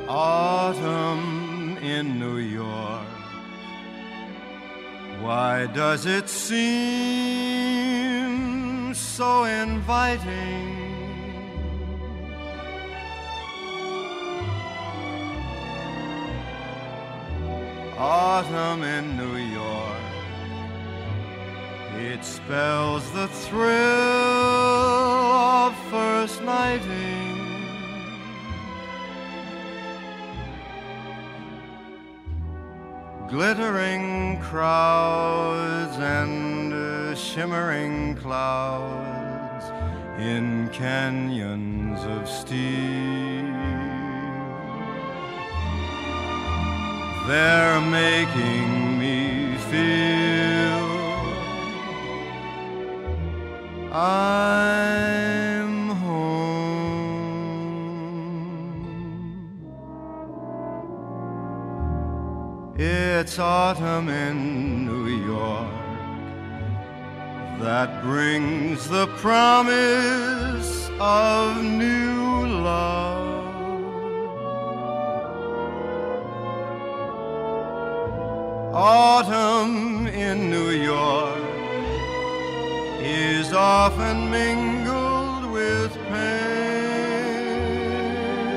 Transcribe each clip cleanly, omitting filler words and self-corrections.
Autumn in New York, why does it seem so inviting? Autumn in New York, it spells the thrill of first nighting. Glittering crowds and shimmering clouds in canyons of steel. They're making me feel I'm home. It's autumn in New York that brings the promise of new love. Autumn in New York is often mingled with pain.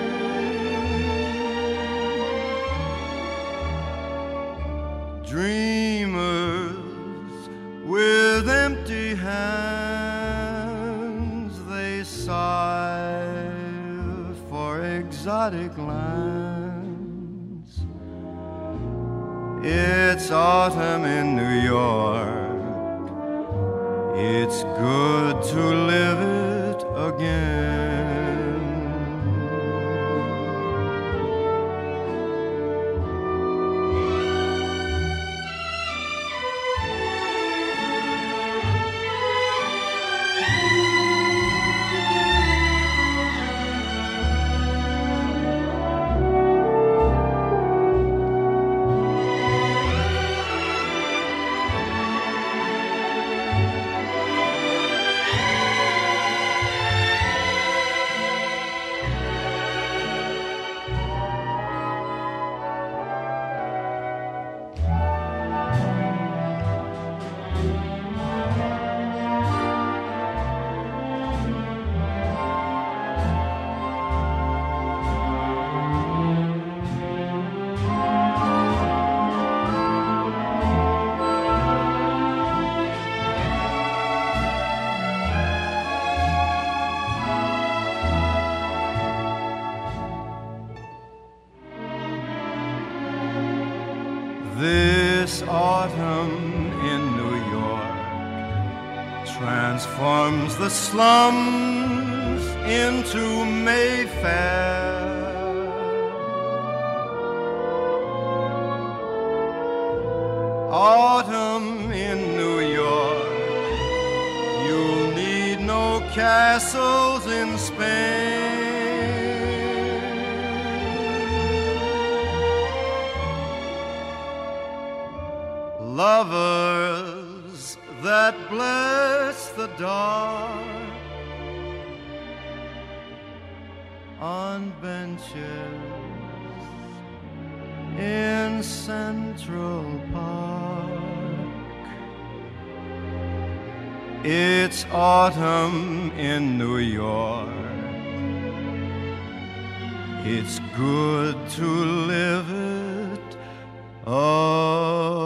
Dreamers with empty hands, they sigh for exotic lands. It's autumn in New York, it's good to live it again. This autumn in New York transforms the slums into Mayfair. Autumn in New York, you'll need no castles in Spain. Lovers that bless the dark on benches in Central Park. It's autumn in New York, it's good to live it again.